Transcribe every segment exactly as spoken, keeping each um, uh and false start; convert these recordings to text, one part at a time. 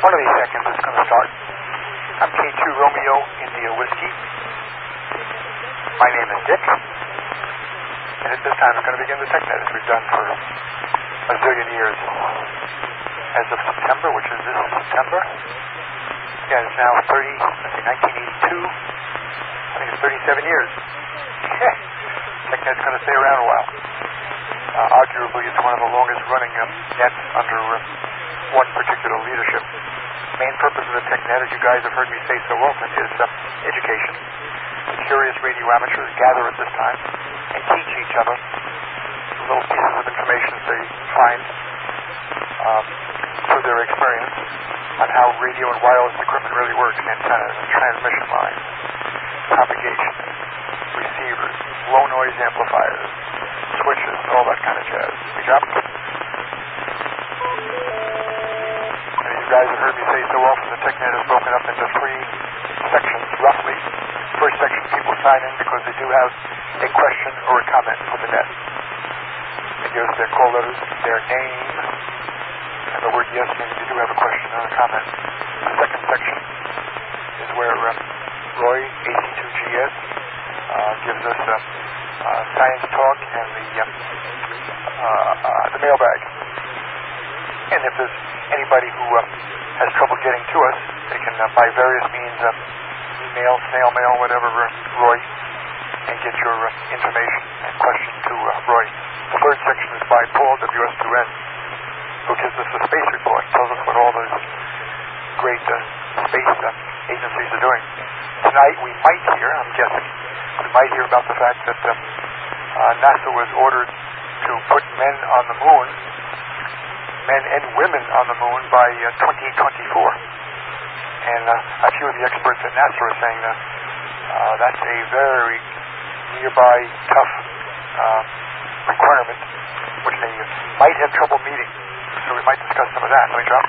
One of these seconds it's going to start. I'm K two Romeo India Whiskey. My name is Dick. And at this time we're going to begin the TechNet as we've done for a zillion years. As of September, which is this is September. Yeah, it's now thirty, let's see, nineteen eighty-two. I think it's thirty-seven years. TechNet's going to stay around a while. Uh, arguably, it's one of the longest running um, nets under uh, one particular leadership. The main purpose of the TechNet, as you guys have heard me say so often, is uh, education. The curious radio amateurs gather at this time and teach each other little pieces of information they find um, through their experience on how radio and wireless equipment really works, antennas and transmission lines, propagation, receivers, low noise amplifiers, switches, all that kind of jazz. Good job? And you guys have heard me say so often, the TechNet is broken up into three sections, roughly. First section, people sign in because they do have a question or a comment for the net. They give us their call letters, their name, and the word yes meaning they do have a question or a comment. The second section is where um, Roy, A C two G S, uh, gives us uh, uh, science talk and the, um, uh, uh, the mailbag. And if there's anybody who uh, has trouble getting to us, they can, uh, by various means, uh, email, snail mail, whatever, uh, Roy, and get your uh, information and question to uh, Roy. The third section is by Paul, W S two N, who gives us a space report, tells us what all those great uh, space uh, agencies are doing. Tonight we might hear, I'm guessing, we might hear about the fact that uh, uh, NASA was ordered to put men on the moon, men and women on the moon by uh, twenty twenty-four. And uh, a few of the experts at NASA are saying that uh, that's a very nearby, tough uh, requirement, which they might have trouble meeting. So we might discuss some of that. Let me drop.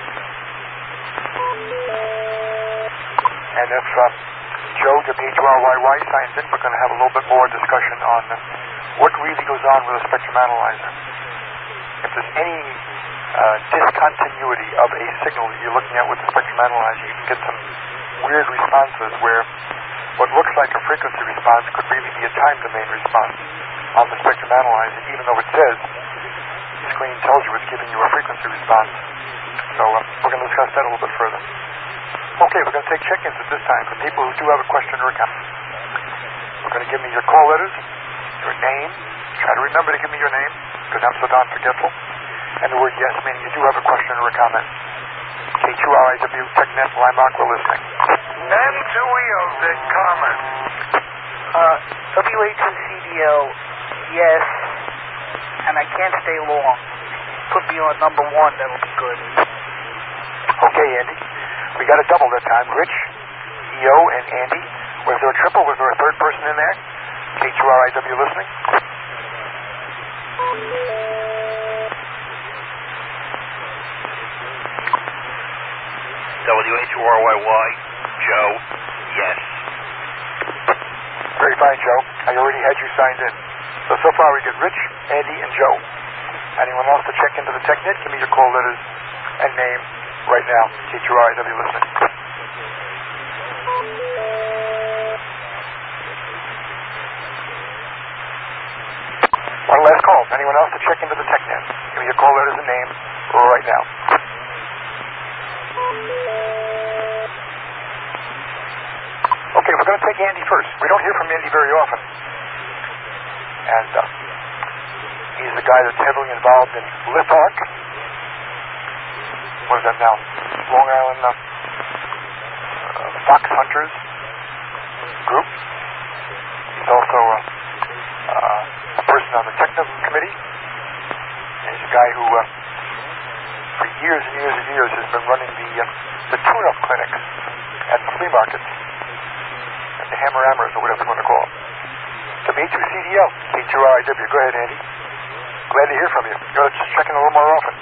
And if uh, Joe, W H R Y Y, signs in, we're going to have a little bit more discussion on uh, what really goes on with a spectrum analyzer. If there's any uh, discontinuity of a signal that you're looking at with the spectrum analyzer, you can get some weird responses where what looks like a frequency response could really be a time domain response on the spectrum analyzer, even though it says the screen tells you it's giving you a frequency response. So uh, we're going to discuss that a little bit further. Okay, we're going to take check-ins at this time for people who do have a question or a comment. We're going to give me your call letters, your name. Try to remember to give me your name, because I'm so darn forgetful. And the word yes, meaning you do have a question or a comment. K two R I W, TechNet, Limark, we're listening. And Dewey of the comment. Uh, W A two C D L, yes, and I can't stay long. Put me on number one, that'll be good. Okay, Andy. We got a double that time. Rich, E O, and Andy. Was there a triple? Was there a third person in there? K two R I W listening. W H R Y Y, Joe, yes. Very fine, Joe. I already had you signed in. So, so far we get Rich, Andy, and Joe. Anyone else to check into the TechNet? Give me your call letters and name right now. K two R I W listening. One last call. Anyone else to check into the TechNet? Give me your call letters and name right now. Okay, we're going to take Andy first. We don't hear from Andy very often. And uh, he's the guy that's heavily involved in Lithark. What is that now? Long Island uh, uh, Fox Hunters group. He's also uh, uh, a person on the technical committee. And he's a guy who, uh, for years and years and years, has been running the uh, the tune-up clinics at the flea markets. The hammer hammers, or whatever you want to call them. W A two C D L, K two R I W. Go ahead, Andy. Glad to hear from you. You ought to just check in a little more often.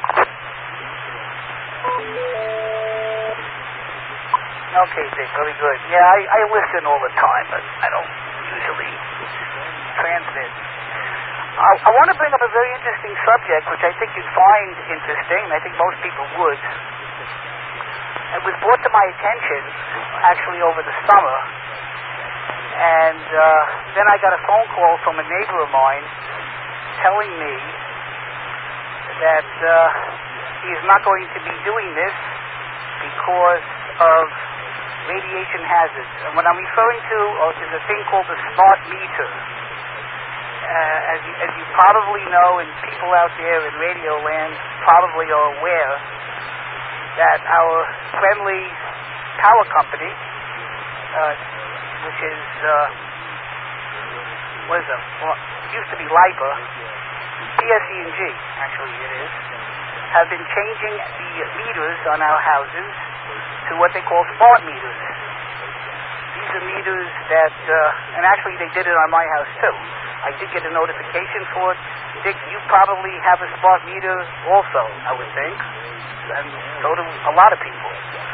Okay, Dick, really good. Yeah, I, I listen all the time, but I don't usually transmit. I, I want to bring up a very interesting subject, which I think you'd find interesting, and I think most people would. it was brought to my attention actually over the summer, and uh, then I got a phone call from a neighbor of mine telling me that uh, he is not going to be doing this because of radiation hazards. And what I'm referring to uh, is a thing called the smart meter. Uh, as, you, as you probably know, and people out there in radio land probably are aware, that our friendly power company, uh, which is, uh, what is it? Well, it used to be LIPA, P S E and G, actually it is, have been changing the meters on our houses to what they call smart meters. These are meters that, uh, and actually they did it on my house too. I did get a notification for it. Dick, you probably have a smart meter also, I would think. And so do a lot of people.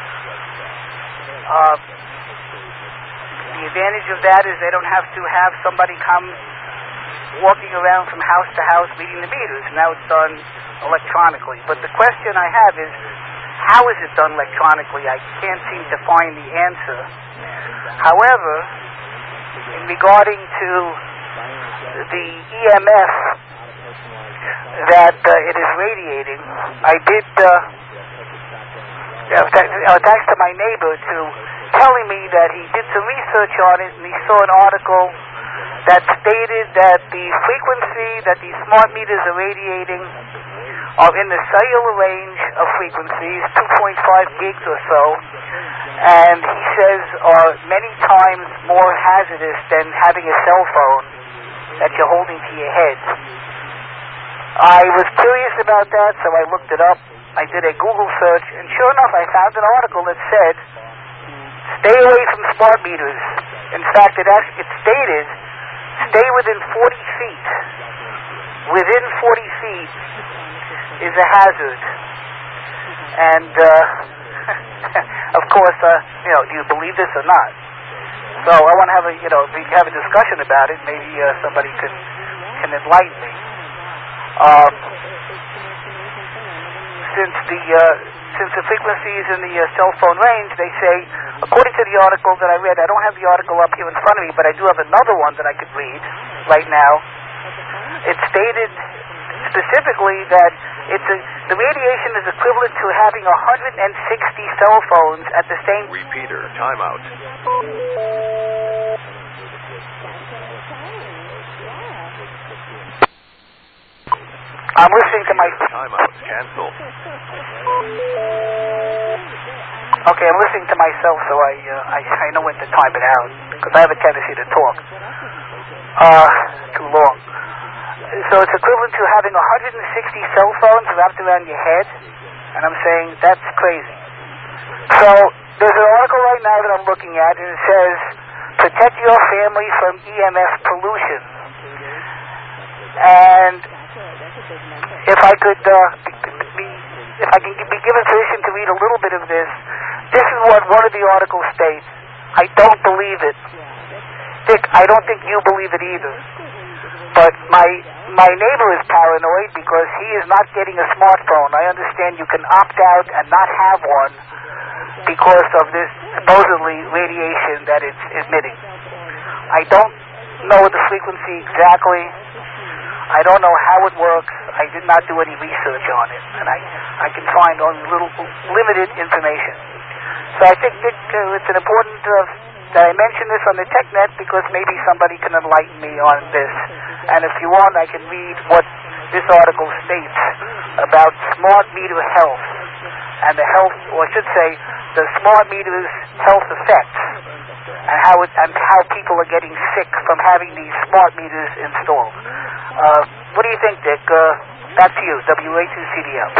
Uh, the advantage of that is they don't have to have somebody come walking around from house to house reading the meters. Now it's done electronically. But the question I have is, how is it done electronically? I can't seem to find the answer. However, in regarding to the E M F that uh, it is radiating, I did, uh, uh, th- uh, thanks to my neighbor to telling me that he did some research on it, and he saw an article that stated that the frequency that these smart meters are radiating are in the cellular range of frequencies, two point five gigs or so, and he says are many times more hazardous than having a cell phone that you're holding to your head. I was curious about that, so I looked it up. I did a Google search, and sure enough, I found an article that said, stay away from smart meters. In fact, it, actually, it stated, stay within forty feet. Within forty feet is a hazard. And, uh, of course, uh, you know, do you believe this or not? So I want to have a, you know, we have a discussion about it. Maybe uh, somebody can can enlighten me. Um, since the uh, since the frequencies in the uh, cell phone range, they say, according to the article that I read, I don't have the article up here in front of me, but I do have another one that I could read right now. It stated specifically that it's a, the radiation is equivalent to having one hundred sixty cell phones at the same... Repeater, timeout. I'm listening to my... Timeout, cancel. Okay, I'm listening to myself, so I, uh, I, I know when to time it out, because I have a tendency to talk. Uh, too long. So it's equivalent to having one hundred sixty cell phones wrapped around your head, and I'm saying that's crazy. So there's an article right now that I'm looking at, and it says, protect your family from E M F pollution. And if I could, uh, be, if I can be given permission to read a little bit of this, this is what one of the articles states. I don't believe it. Dick, I don't think you believe it either. But my my neighbor is paranoid because he is not getting a smartphone. I understand you can opt out and not have one because of this supposedly radiation that it's emitting. I don't know the frequency exactly. I don't know how it works. I did not do any research on it, and I, I can find only little limited information. So I think that uh, it's an important uh, that I mention this on the TechNet because maybe somebody can enlighten me on this. And if you want, I can read what this article states about smart meter health and the health, or I should say, the smart meter's health effects and how it, and how people are getting sick from having these smart meters installed. Uh, what do you think, Dick? Uh, back to you, W A two C D L.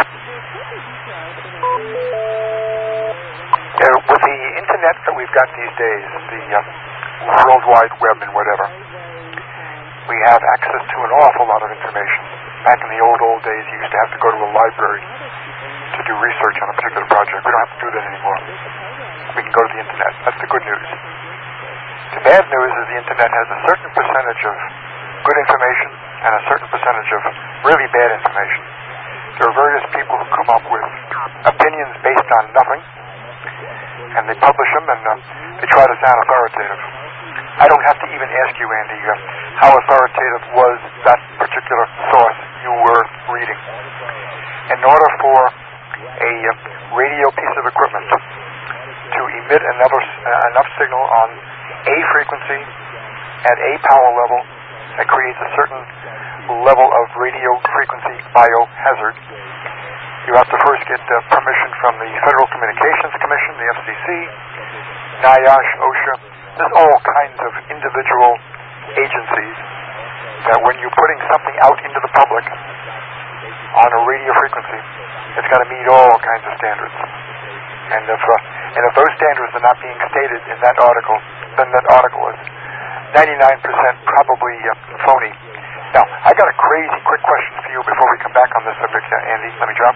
Yeah, with the internet that we've got these days, the uh, World Wide Web and whatever, we have access to an awful lot of information. Back in the old, old days, you used to have to go to a library to do research on a particular project. We don't have to do that anymore. We can go to the internet. That's the good news. The bad news is the internet has a certain percentage of good information and a certain percentage of really bad information. There are various people who come up with opinions based on nothing, and they publish them, and uh, they try to sound authoritative. I don't have to even ask you, Andy, uh, how authoritative was that particular source you were reading. In order for a uh, radio piece of equipment to emit enough, uh, enough signal on a frequency at a power level that creates a certain level of radio frequency biohazard, you have to first get uh, permission from the Federal Communications Commission, the F C C, NIOSH, OSHA. There's all kinds of individual agencies that when you're putting something out into the public on a radio frequency, it's got to meet all kinds of standards. And if uh, and if those standards are not being stated in that article, then that article is ninety-nine percent probably uh, phony. Now, I got a crazy quick question for you before we come back on this subject, uh, Andy. Let me drop.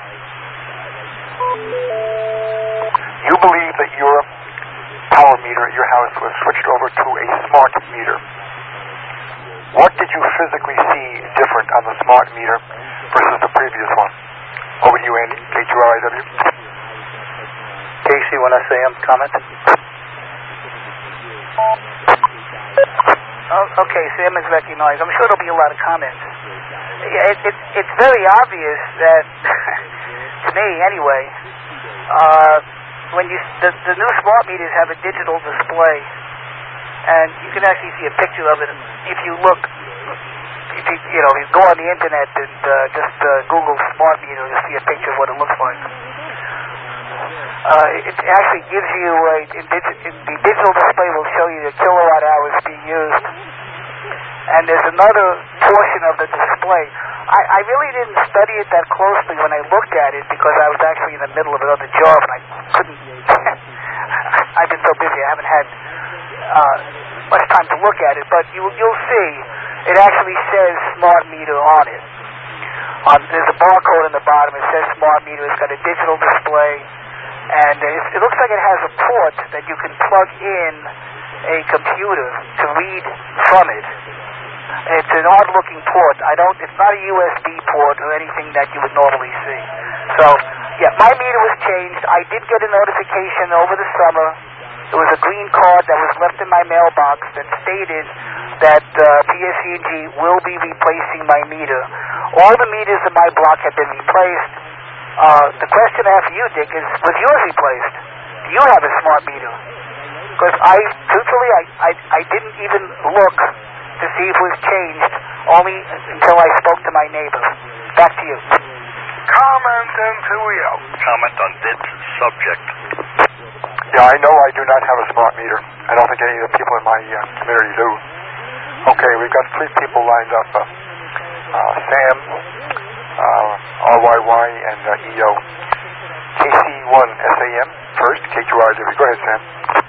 You believe that your power meter at your house was switched over to a smart meter. What did you physically see different on the smart meter versus the previous one? Over to you, Andy. K two R I W. Casey, when I say I'm comment. Oh, okay, Sam is recognized. I'm sure there'll be a lot of comments. Yeah, it, it, it's very obvious that, to me anyway, uh, when you the, the new smart meters have a digital display, and you can actually see a picture of it if you look. If you, you know, you go on the internet and uh, just uh, Google smart meter to see a picture of what it looks like. Uh, it actually gives you a, in digi- in the digital display will show you the kilowatt hours being used, and there's another portion of the display. I, I really didn't study it that closely when I looked at it because I was actually in the middle of another job and I couldn't. I've been so busy I haven't had uh, much time to look at it. But you, you'll see it actually says smart meter on it. Um, there's a barcode in the bottom. It says smart meter. It's got a digital display. And it, it looks like it has a port that you can plug in a computer to read from it. It's an odd-looking port. I don't. It's not a U S B port or anything that you would normally see. So, yeah, my meter was changed. I did get a notification over the summer. There was a green card that was left in my mailbox that stated that uh, P S E and G will be replacing my meter. All the meters in my block have been replaced. Uh, the question I have for you, Dick, is, was yours replaced? Do you have a smart meter? Because I, truthfully, I, I, I didn't even look to see if it was changed, only until I spoke to my neighbor. Back to you. Comment into you. Comment on this subject. Yeah, I know I do not have a smart meter. I don't think any of the people in my uh, community do. Okay, we've got three people lined up. Uh, uh, Sam, uh, R Y Y, and uh, E O. K C one S A M first, K two R W. Go ahead, Sam.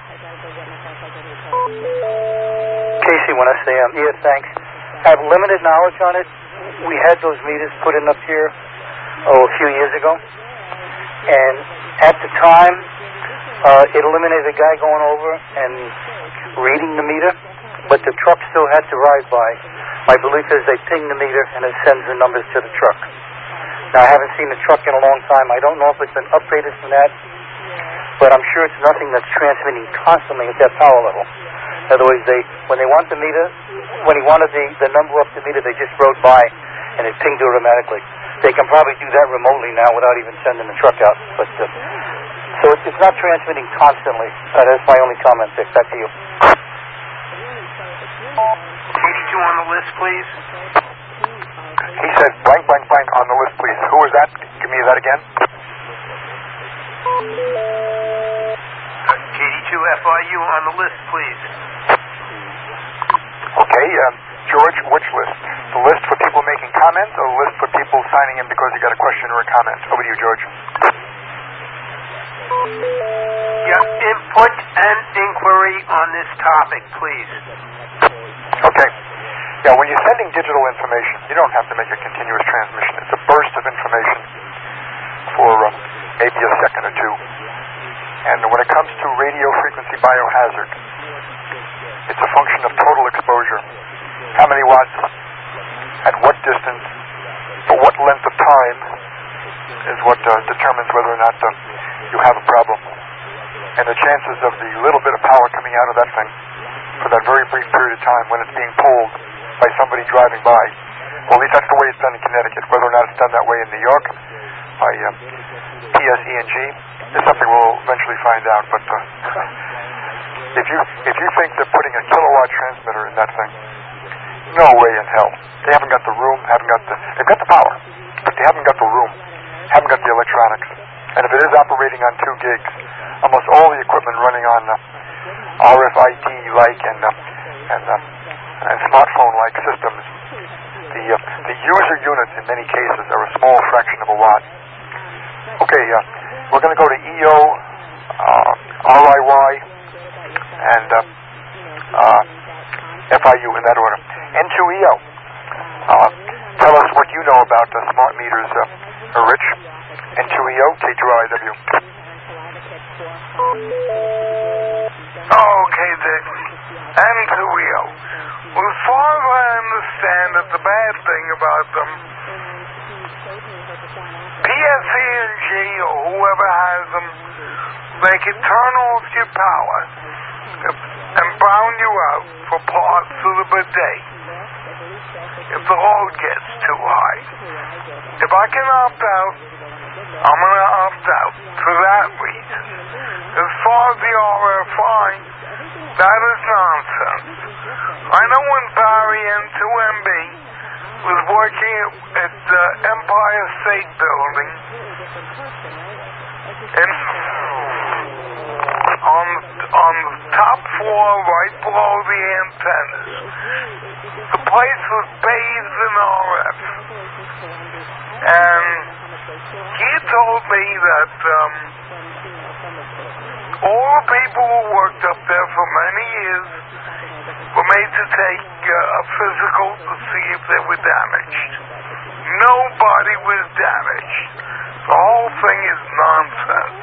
K C one S A M. Yeah, thanks. I have limited knowledge on it. We had those meters put in up here, oh, a few years ago. And at the time, uh, it eliminated a guy going over and reading the meter, but the truck still had to ride by. My belief is they ping the meter and it sends the numbers to the truck. Now, I haven't seen the truck in a long time. I don't know if it's been upgraded from that, but I'm sure it's nothing that's transmitting constantly at that power level. In other words, they, when they want the meter, when he wanted the, the number off the meter, they just rode by and it pinged automatically. They can probably do that remotely now without even sending the truck out. But uh, so it's, it's not transmitting constantly. Uh, that's my only comment, Dick. Back to you. eighty-two on the list, please. He said blank, blank, blank on the list, please. Who was that? Give me that again. K D two F I U on the list, please. Okay, um, George, which list? The list for people making comments or the list for people signing in because you got a question or a comment? Over to you, George. Yeah, input and inquiry on this topic, please. Okay. Yeah, when you're sending digital information, you don't have to make a continuous transmission. It's a burst of information for uh, maybe a second or two. And when it comes to radio frequency biohazard, it's a function of total exposure. How many watts, at what distance, for what length of time is what uh, determines whether or not uh, you have a problem. and the chances of the little bit of power coming out of that thing for that very brief period of time when it's being pulled by somebody driving by. Well, at least that's the way it's done in Connecticut. Whether or not it's done that way in New York by uh, P S E and G is something we'll eventually find out. But uh, if you if you think they're putting a kilowatt transmitter in that thing, no way in hell. They haven't got the room, haven't got the they've got the power, but they haven't got the room, haven't got the electronics. And if it is operating on two gigs, almost all the equipment running on uh, R F I D-like and uh, and uh, and smartphone-like systems, the uh, the user units in many cases are a small fraction of a watt. Okay, uh, we're going to go to E O, uh, R I Y, and uh, uh, F I U in that order. N two E O. Uh, tell us what you know about uh, smart meters, uh, Rich. N two E O, K two R I W. Okay, Dick. N two E O. Well, as far as I understand it, the bad thing about them, P S E and G or whoever has them, they can turn off your power and brown you out for parts of the bidet if the load gets too high. If I can opt out, I'm going to opt out for that reason. As far as the R F I, that is nonsense. I know when Barry N two M B was working at the Empire State Building and on, on the top floor right below the antennas, the place was bathed in R F. And he told me that um, all the people who worked up there for many years were made to take uh, a physical to see if they were damaged. Nobody was damaged. The whole thing is nonsense.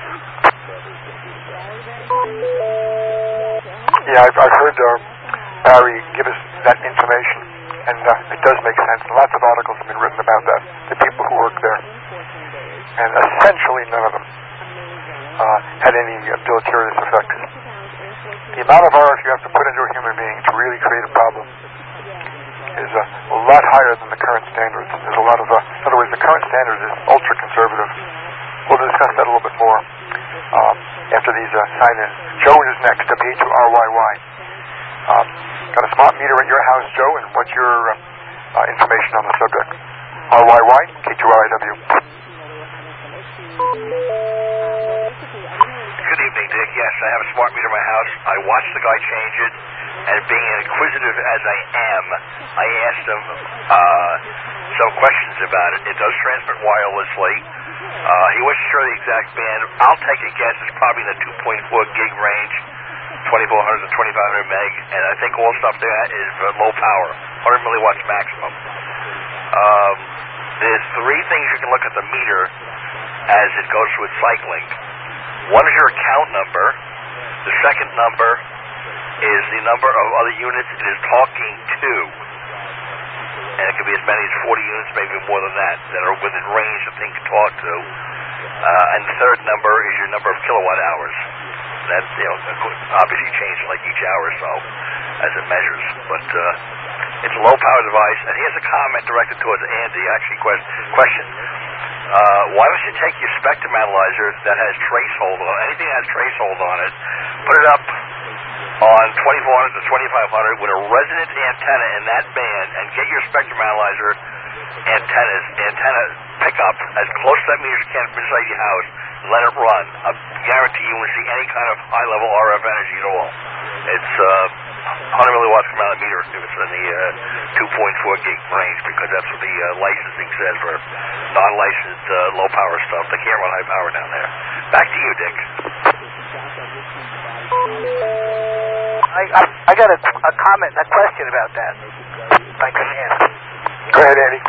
Yeah, I've, I've heard uh, Barry give us that information, and uh, it does make sense. Lots of articles have been written about that, the people who work there. And essentially none of them uh, had any uh, deleterious effects. The amount of R F you have to put into a human being to really create a problem is uh, a lot higher than the current standards. There's a lot of, uh, in other words, the current standard is ultra-conservative. We'll discuss that a little bit more um, after these uh, sign-ins. Joe is next, W H R Y Y. Um, got a smart meter at your house, Joe, and what's your uh, uh, information on the subject? R Y Y, K two R I W. Good evening, Dick. Yes, I have a smart meter in my house. I watched the guy change it, and being inquisitive as I am, I asked him uh, some questions about it. It does transmit wirelessly. Uh, he wasn't sure the exact band. I'll take a guess. It's probably in the two point four gig range, twenty-four hundred to twenty-five hundred meg, and I think all stuff there is uh, low power, one hundred milliwatts maximum. Um, there's three things you can look at the meter as it goes through its cycling. One is your account number. The second number is the number of other units it is talking to. And it could be as many as forty units, maybe more than that, that are within range the thing can talk to. Uh, and the third number is your number of kilowatt hours. That, you know, obviously changes like each hour or so as it measures. But uh, it's a low-power device. And here's a comment directed towards Andy, actually, question. Uh, why don't you take your spectrum analyzer that has tracehold on anything that has tracehold on it, put it up on twenty-four hundred to twenty-five hundred with a resonant antenna in that band, and get your spectrum analyzer antennas, antenna pickup as close to that meter as you can inside your house, and let it run. I guarantee you won't see any kind of high-level R F energy at all. It's uh, one hundred milliwatts come out of the meter if it's in the uh, two point four gig range, because that's what the uh, licensing says for non-licensed uh, low-power stuff. They can't run high power down there. Back to you, Dick. I, I, I got a, a comment, a question about that, if I can ask. Go ahead, Andy.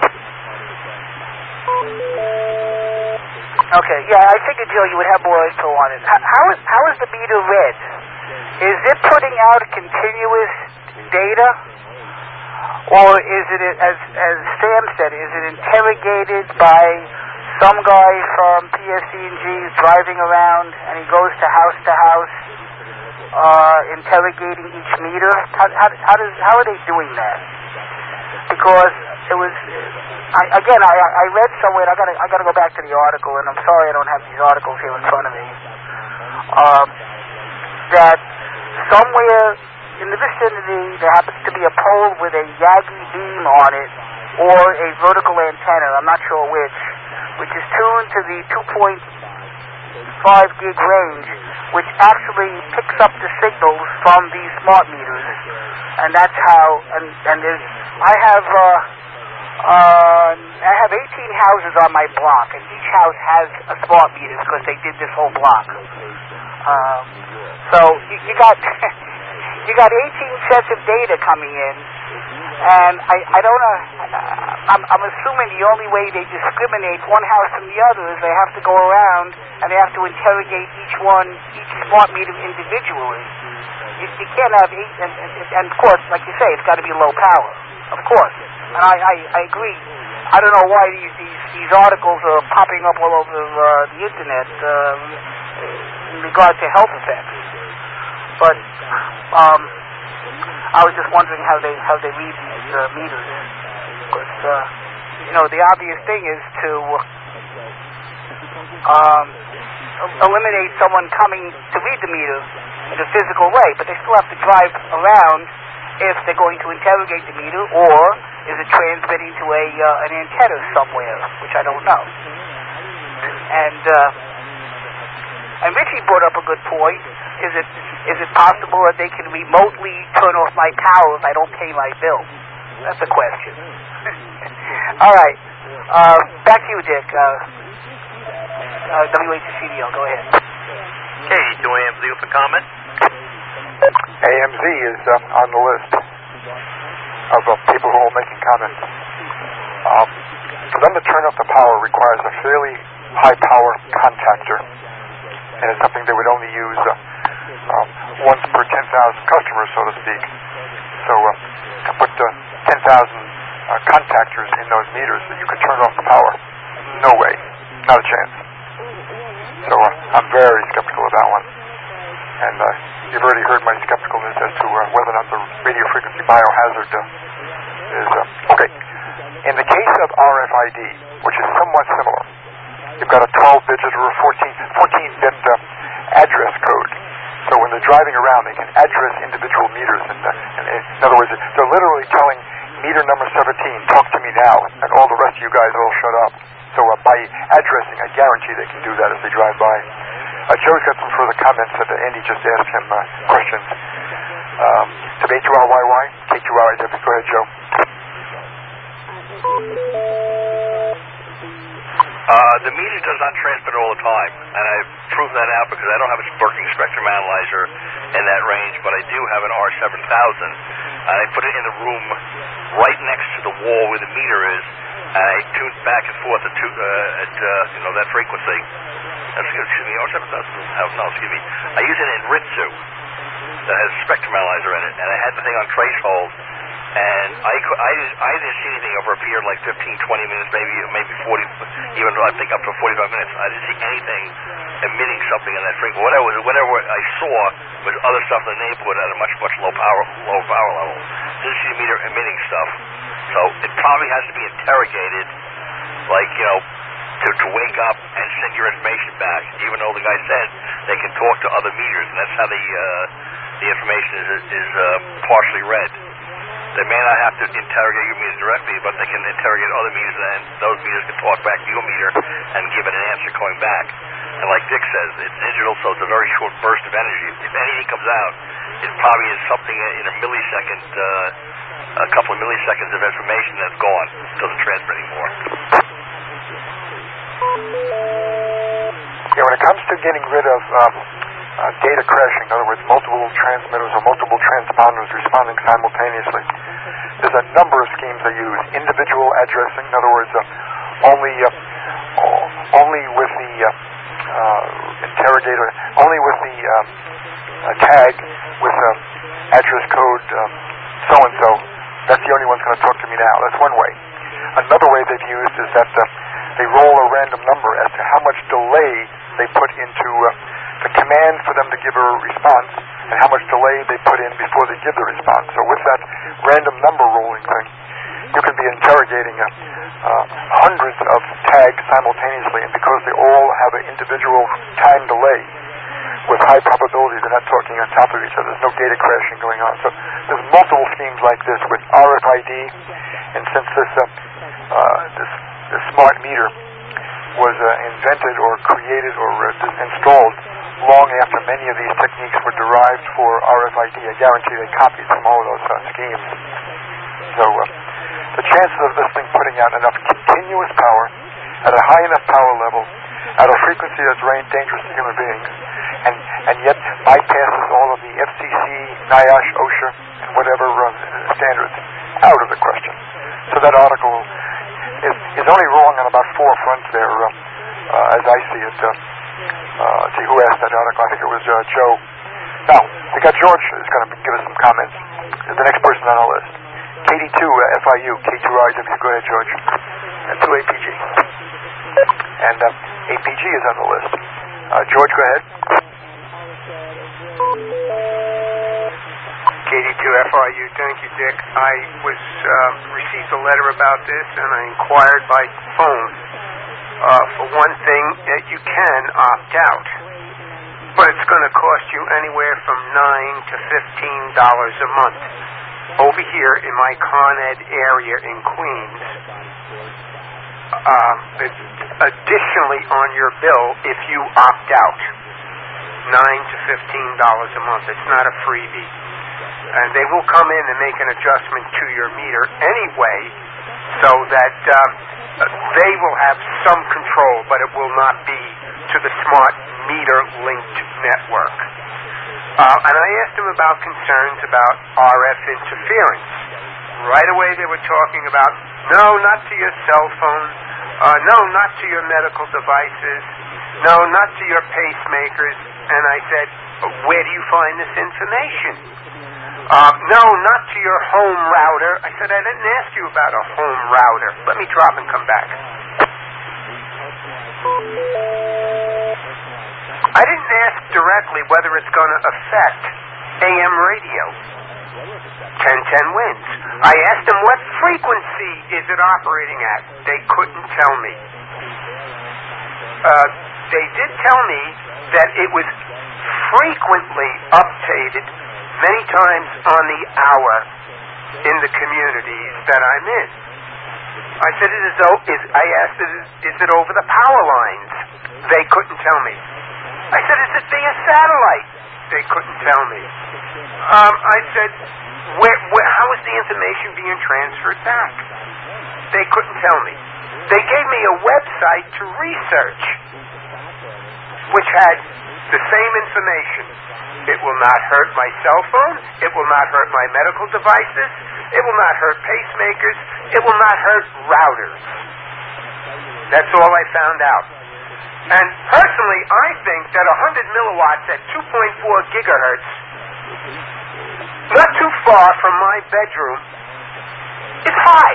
Okay, yeah, I figured, Joe, you would have more info on it. How, how is how is the meter read? Is it putting out continuous data, or is it, as as Sam said, is it interrogated by some guy from P S E and G is driving around and he goes to house to house, uh, interrogating each meter? How, how, how does how are they doing that? Because it was, I, again, I, I read somewhere. I gotta I gotta go back to the article, and I'm sorry I don't have these articles here in front of me. Um, that somewhere in the vicinity there happens to be a pole with a Yagi beam on it, or a vertical antenna. I'm not sure which, which is tuned to the two point five gig range, which actually picks up the signals from these smart meters, and that's how. And and there's I have uh, uh, I have eighteen houses on my block, and each house has a smart meter because they did this whole block. Um, so you, you got you got eighteen sets of data coming in, and I I don't know. I'm I'm assuming the only way they discriminate one house from the other is they have to go around and they have to interrogate each one, each smart meter individually. You, you can't have eight, and, and, and of course, like you say, it's got to be low power, of course. And I, I, I agree. I don't know why these, these, these articles are popping up all over uh, the internet uh, in regard to health effects. But um, I was just wondering how they how they read these uh, meters. Because uh, you know, the obvious thing is to um, eliminate someone coming to read the meter in a physical way, but they still have to drive around if they're going to interrogate the meter, or is it transmitting to a uh, an antenna somewhere, which I don't know. And uh, and Richie brought up a good point. Is it is it possible that they can remotely turn off my power if I don't pay my bill? That's a question. All right, uh, back to you, Dick. Uh, uh, W H C D L, go ahead. Okay, do A M Z with a comment? A M Z is uh, on the list of uh, people who are making comments. Um, for them to turn off the power requires a fairly high power contactor, and it's something they would only use uh, um, once per ten thousand customers, so to speak. So uh, to put uh, ten thousand uh, contactors in those meters so you could turn off the power, no way, not a chance. So uh, I'm very skeptical of that one. And uh, you've already heard my skepticalness as to uh, whether or not the radio frequency biohazard uh, is... Uh, okay. In the case of R F I D, which is somewhat similar, you've got a twelve-digit or a fourteen-bit uh, address code. So when they're driving around, they can address individual meters. And, uh, and in other words, they're literally telling meter number seventeen, talk to me now, and all the rest of you guys all shut up. So uh, by addressing, I guarantee they can do that as they drive by. Uh, Joe's got some further comments that uh, Andy just asked him uh, questions. Um, to H two R Y Y, K two R I W. Go ahead, Joe. Uh, the meter does not transmit all the time, and I've proven that out because I don't have a working spectrum analyzer in that range, but I do have an R seven thousand, and I put it in the room right next to the wall where the meter is, and I tune back and forth at, two, uh, at uh, you know, that frequency. Excuse me, R seven thousand, no, excuse me. I use it in Ritsu that has a spectrum analyzer in it, and I had the thing on trace hold, and I, I, I didn't see anything over a period of like fifteen, twenty minutes, maybe maybe forty, even I think up to forty-five minutes. I didn't see anything emitting something in that frequency. Whatever, whatever I saw was other stuff in the neighborhood at a much, much low power, low power level. Didn't see the meter emitting stuff. So it probably has to be interrogated, like, you know, to, to wake up and send your information back, even though the guy said they can talk to other meters, and that's how the uh, the information is, is uh, partially read. They may not have to interrogate your meter directly, but they can interrogate other meters, and those meters can talk back to your meter and give it an answer coming back. And like Dick says, it's digital, so it's a very short burst of energy. If anything comes out, it probably is something in a millisecond, uh, a couple of milliseconds of information that's gone. It doesn't transmit anymore. Yeah, when it comes to getting rid of um, uh, data crashing, in other words, multiple transmitters or multiple transponders responding simultaneously, there's a number of schemes they use. Individual addressing, in other words, uh, only uh, only with the uh, uh, interrogator, only with the uh, uh, tag with uh, address code um, so-and-so. That's the only one's going to talk to me now. That's one way. Another way they've used is that uh, they roll a random number as to how much delay they put into uh, the command for them to give a response and how much delay they put in before they give the response. So with that random number rolling thing, you can be interrogating uh, uh, hundreds of tags simultaneously, and because they all have an individual time delay with high probability they're not talking on top of each other, there's no data crashing going on. So there's multiple schemes like this with R F I D, and since this uh, uh, this, this smart meter was uh, invented or created or uh, installed long after many of these techniques were derived for R F I D, I guarantee they copied from all of those uh, schemes. So uh, the chances of this thing putting out enough continuous power at a high enough power level at a frequency that's dangerous to human beings, and, and yet bypasses all of the F C C, NIOSH, OSHA, and whatever uh, standards, out of the question. So that article is, is only wrong on about four fronts there, uh, uh, as I see it. Uh, uh, see who asked that article. I think it was uh, Joe. Now, we got George who's going to give us some comments. The next person on our list. K D two uh, F I U, K two R W. Go ahead, George. And two A P G. And uh, A P G is on the list. Uh, George, go ahead. K D two F I U, thank you, Dick. I was uh, received a letter about this, and I inquired by phone. Uh, for one thing, that you can opt out, but it's going to cost you anywhere from nine to fifteen dollars a month. Over here in my Con Ed area in Queens, uh, additionally on your bill, if you opt out, nine to fifteen dollars a month. It's not a freebie. And they will come in and make an adjustment to your meter anyway, so that um, they will have some control, but it will not be to the smart meter-linked network. Uh, and I asked them about concerns about R F interference. Right away they were talking about, no, not to your cell phone, uh, no, not to your medical devices, no, not to your pacemakers. And I said, where do you find this information? Uh, no, not to your home router. I said, I didn't ask you about a home router. Let me drop and come back. I didn't ask directly whether it's going to affect A M radio. ten ten wins. I asked them what frequency is it operating at. They couldn't tell me. Uh, they did tell me that it was frequently updated many times on the hour in the communities that I'm in. I said, it is, is, I asked, is, is it over the power lines? They couldn't tell me. I said, is it via satellite? They couldn't tell me. Um, I said, where, where, how is the information being transferred back? They couldn't tell me. They gave me a website to research, which had the same information. It will not hurt my cell phone. It will not hurt my medical devices. It will not hurt pacemakers. It will not hurt routers. That's all I found out. And personally, I think that one hundred milliwatts at two point four gigahertz, not too far from my bedroom, is high.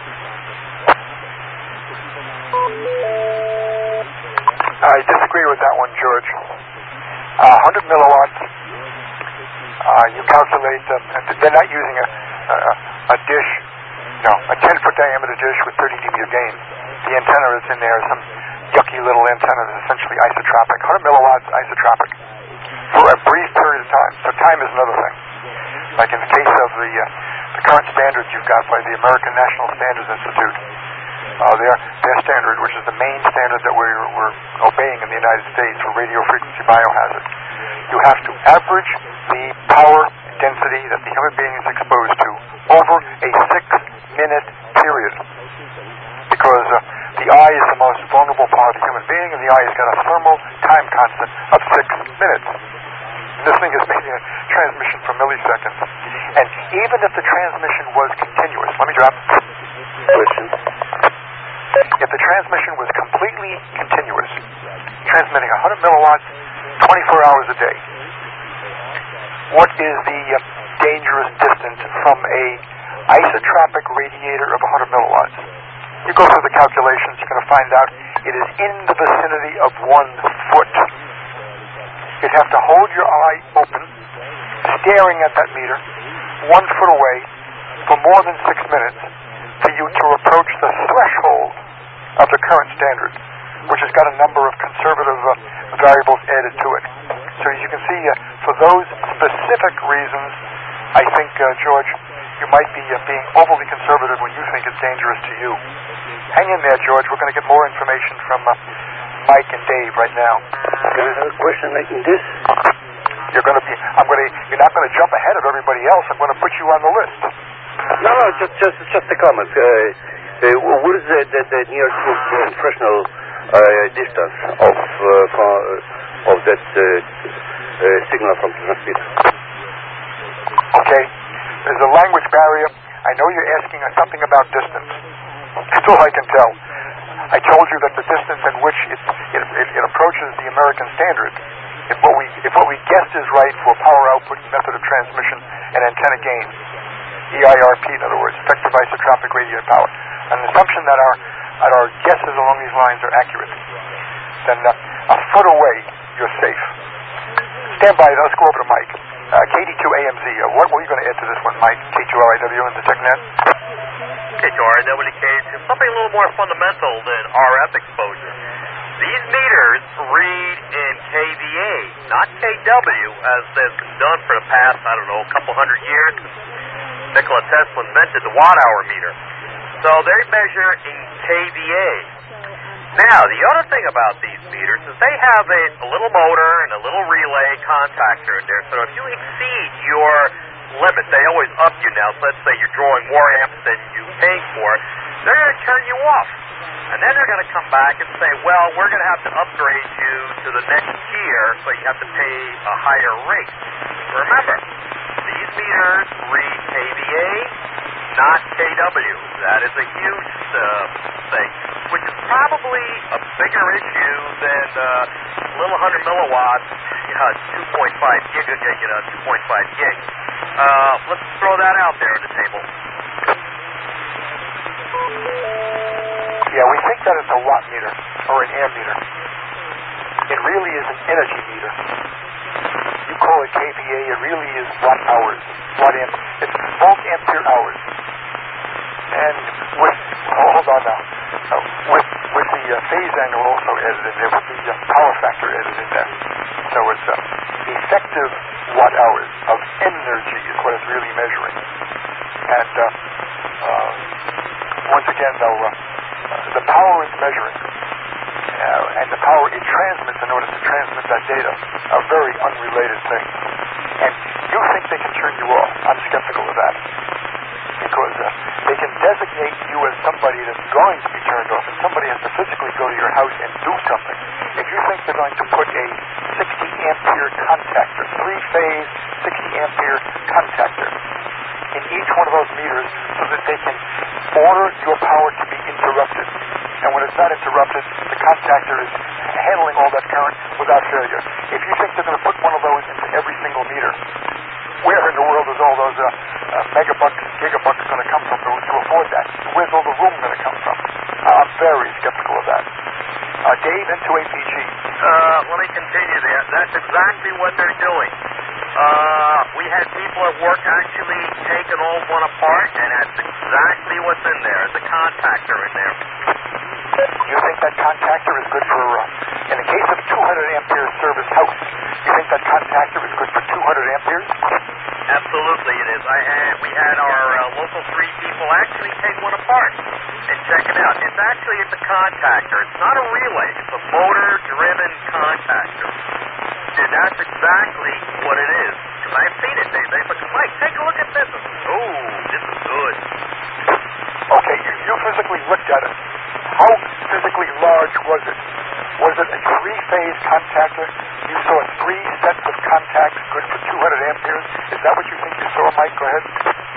I disagree with that one, George. Uh, one hundred milliwatts, uh, you calculate, um, and they're not using a, a, a dish, no, a ten-foot diameter dish with thirty dB of gain. The antenna that's in there is some yucky little antenna that's essentially isotropic. one hundred milliwatts isotropic for a brief period of time. So time is another thing. Like in the case of the, uh, the current standards you've got by the American National Standards Institute, Uh, their, their standard, which is the main standard that we're, we're obeying in the United States for radio frequency biohazard. You have to average the power density that the human being is exposed to over a six-minute period. Because uh, the eye is the most vulnerable part of the human being, and the eye has got a thermal time constant of six minutes. And this thing is making a transmission for milliseconds. And even if the transmission was continuous, let me drop. Listen. If the transmission was completely continuous, transmitting one hundred milliwatts, twenty-four hours a day, what is the uh, dangerous distance from a isotropic radiator of one hundred milliwatts? You go through the calculations, you're going to find out it is in the vicinity of one foot. You'd have to hold your eye open, staring at that meter, one foot away, for more than six minutes for you to approach the threshold of the current standard, which has got a number of conservative uh, variables added to it. So as you can see, uh, for those specific reasons, I think, uh, George, you might be uh, being overly conservative when you think it's dangerous to you. Hang in there, George. We're going to get more information from uh, Mike and Dave right now. Can I have a question like this? You're going to be. I'm going to. You're not going to jump ahead of everybody else. I'm going to put you on the list. No, no, just just just a comment. Uh, uh, what is the the, the near professional uh, distance of uh, from, uh, of that uh, uh, signal from the transmitter? Okay. There's a language barrier. I know you're asking us something about distance. That's all I can tell. I told you that the distance at which it, it, it, it approaches the American standard, if what we if what we guessed is right for power output, method of transmission, and antenna gain, E I R P, in other words, effective isotropic radiated power, an assumption that our that our guesses along these lines are accurate, then uh, a foot away, you're safe. Stand by. Let's go over to Mike. Uh, K D two A M Z. Uh, what were you going to add to this one, Mike? K two R I W and the TechNet? K two R I W K two, something a little more fundamental than R F exposure. These meters read in K V A, not K W, as has been done for the past, I don't know, a couple hundred years. Nikola Tesla invented the watt-hour meter. So they measure in K V A. Now, the other thing about these meters is they have a, a little motor and a little relay contactor in there. So if you exceed your limit, they always up you now. So let's say you're drawing more amps than you pay for, they're going to turn you off. And then they're going to come back and say, well, we're going to have to upgrade you to the next tier, so you have to pay a higher rate. Remember, these meters read K V A, not K W. That is a huge uh, thing, which is probably a bigger issue than uh, little one hundred milliwatts, you know, two point five gig, you know, two point five gig. Uh, let's throw that out there on the table. Yeah, we think that it's a watt meter or an air meter. It really is an energy meter. You call it K V A, it really is watt hours, watt amp. It's volt ampere hours. And with, oh, hold on now, uh, with with the uh, phase angle also added in there, with the uh, power factor added in there. So it's uh, effective watt hours of energy is what it's really measuring. And uh, uh, once again, though, uh, uh, the power it's measuring uh, and the power it transmits in order to transmit that data are very unrelated things. And you think they can turn you off. I'm skeptical of that. Because uh, they can designate you as somebody that's going to be turned off, and somebody has to physically go to your house and do something. If you think they're going to put a sixty ampere contactor, three-phase sixty ampere contactor in each one of those meters so that they can order your power to be interrupted. And when it's not interrupted, the contactor is handling all that current without failure. If you think they're going to put one of those into every single meter, where in the world is all those uh, uh, megabucks, gigabucks going to come from to, to afford that? Where's all the room going to come from? Uh, I'm very skeptical of that. Uh, Dave, into A P G. Uh, let me continue there. That's exactly what they're doing. Uh, we had people at work actually take an old one apart, and that's exactly what's in there. There's a contactor in there. You think that contactor is good for, uh, in the case of a two hundred ampere service house, you think that contactor is good for two hundred amperes? Absolutely it is. I had, we had our uh, local three people actually take one apart and check it out. It's actually, it's a contactor. It's not a relay. It's a motor-driven contactor. And that's exactly what it is. Because I've seen it. They, they look, Mike, take a look at this. Oh, this is good. Okay, you, you physically looked at it. How physically large was it? Was it a three-phase contactor? You saw three sets of contacts good for two hundred amperes? Is that what you think you saw, Mike? Go ahead.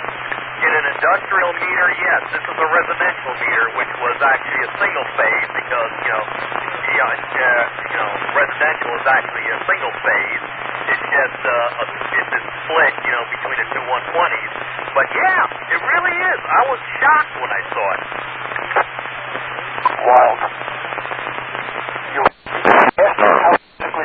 In an industrial meter, yes. This is a residential meter, which was actually a single phase because, you know, you know, uh, you know residential is actually a single phase. It's just uh, a, it's a split, you know, between the two one twenties. But yeah, it really is. I was shocked when I saw it. wild. You asked me how physically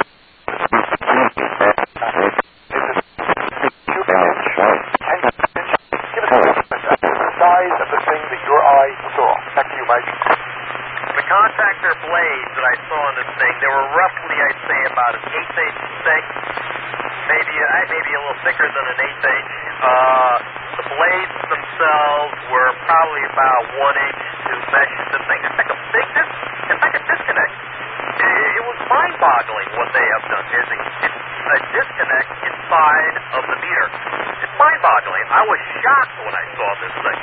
cubic inch, ten cubic inch. Give us an estimate of the size of the thing that your eye saw. Back to you, Mike. The contactor blades that I saw on this thing, they were roughly, I'd say, about an eighth inch thick, maybe uh, maybe a little thicker than an eighth inch. Uh, the blades themselves were probably about one inch to mesh the thing. It's like a big, dis- it's like a disconnect. It, it was mind-boggling what they have done. There's a, it's a disconnect inside of the meter. It's mind-boggling. I was shocked when I saw this thing.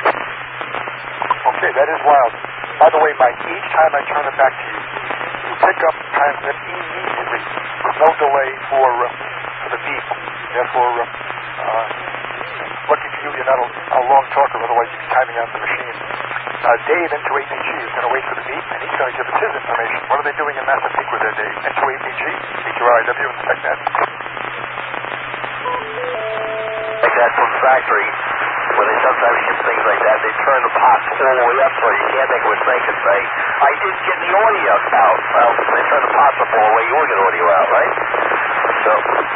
Okay, that is wild. By the way, Mike, each time I turn it back to you, you pick up transmit immediately with no delay for, uh, for the beep. Therefore, uh, uh, lucky for you, you're not a, a long talker, otherwise you'd be timing out the machine. Uh, Dave, N two A P G, is going to wait for the beep, and he's going to give us his information. What are they doing in Massapequa there, Dave? N two A P G, H R I W, and TechNet. TechNet from the factory, when they sometimes ship things like that, they turn the pots all the way up so you can't think of what they can say. I didn't get the audio out. Well, they turn the pots up all the way, you will get audio out, right? So,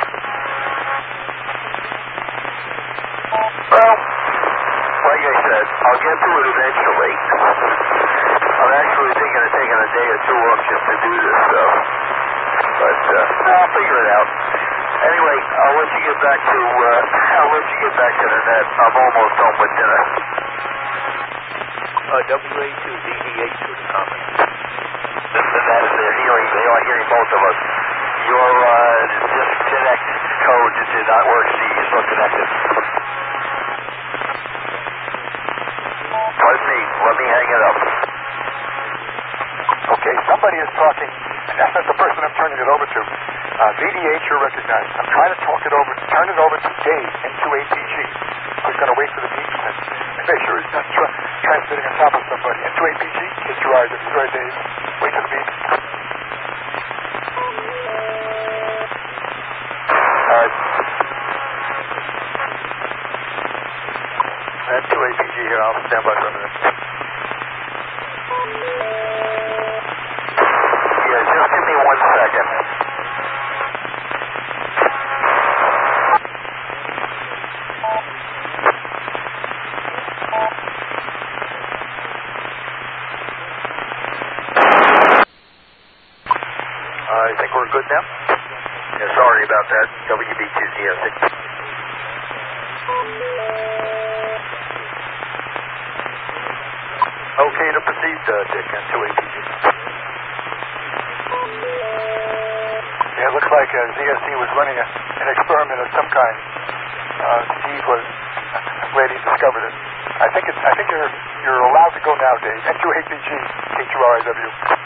well, like I said, I'll get to it eventually. I'm actually thinking of taking a day or two off just to do this stuff. But, uh, I'll figure it out. Anyway, I'll let you get back to, uh, I'll let you get back to the net. I'm almost done with dinner. Uh, W A two D D H with a comment. And that is they're hearing, they are hearing both of us. Your, uh, disconnect code did not work. See, you're still connected. Pardon me, let me hang it up. Okay, somebody is talking, and that's not the person I'm turning it over to. Uh, V D H, you're recognized. I'm trying to talk it over, turn it over to Dave, N two A P G, who's going to wait for the beep and make sure he's not tra- transmitting on top of somebody. N two A P G, get your eyes up. Go ahead, Dave. Wait for the beep. Uh, N two A P G here. I'll stand by for a minute. yeah, just give me one second. I think we're good now. Yeah, sorry about that. W B two Z O six. Okay to proceed, uh, Dick, N two A P G. Yeah, it looks like uh, Z S C was running a, an experiment of some kind. Uh, Steve was, I'm glad he discovered it. I think it's, I think you're you're allowed to go now, Dave. N two A P G, H U R I W.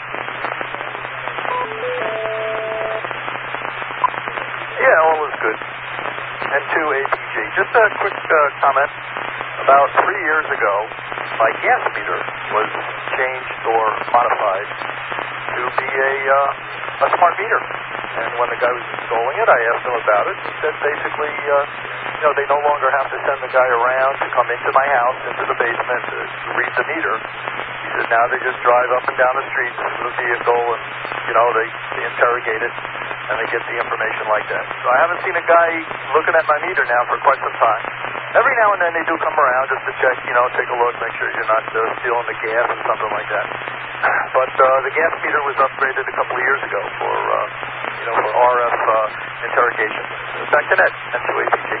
Yeah, all is good. N two A P G. Just a quick uh, comment. About three years ago, my gas meter was changed or modified to be a uh, a smart meter. And when the guy was installing it, I asked him about it. He said basically, uh, you know, they no longer have to send the guy around to come into my house, into the basement to, to read the meter. He said now they just drive up and down the streets with the vehicle and, you know, they, they interrogate it and they get the information like that. So I haven't seen a guy looking at my meter now for quite some time. Every now and then they do come around just to check, you know, take a look, make sure you're not uh, stealing the gas or something like that. But uh, the gas meter was upgraded a couple of years ago for, uh, you know, for R F uh, interrogation. Back to net, N two A P G.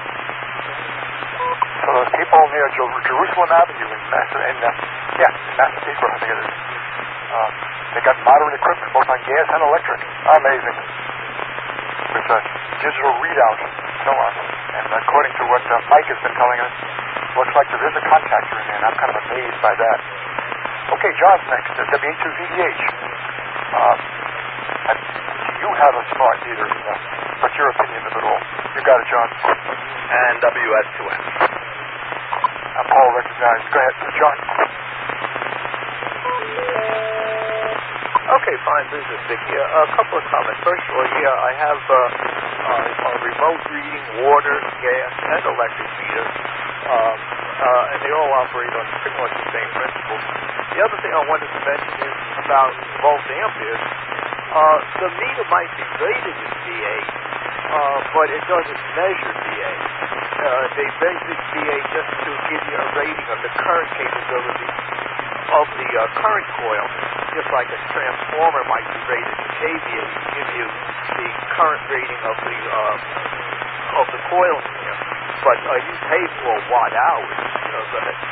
So those people near Jer- Jerusalem Avenue in Massa, in, uh, yeah, Massapequa, I think it is. Um, they got modern equipment, both on gas and electric. Amazing. With a digital readout and so on. And according to what uh, Mike has been telling us, looks like there is a contactor in there, and I'm kind of amazed by that. Okay, John's next, uh, W A two V D H. Uh, and do you have a smart meter? Uh, what's your opinion of it all? You got it, John. And W S two N. Uh, Paul recognized. Go ahead, John. Okay, fine business, Dick. Yeah, a couple of comments. First of all, yeah, I have uh, uh, a remote reading water, gas, and electric meter. Um, uh, and they all operate on pretty much the same principles. The other thing I wanted to mention is about volt amperes. Uh, the meter might be rated as V A, uh, but it doesn't measure V A. Uh, they measure V A just to give you a rating of the current capability of the uh, current coil, just like a transformer might be rated to K V A to give you the current rating of the uh, of the coil here. But uh, you pay for watt hours. You know, go ahead.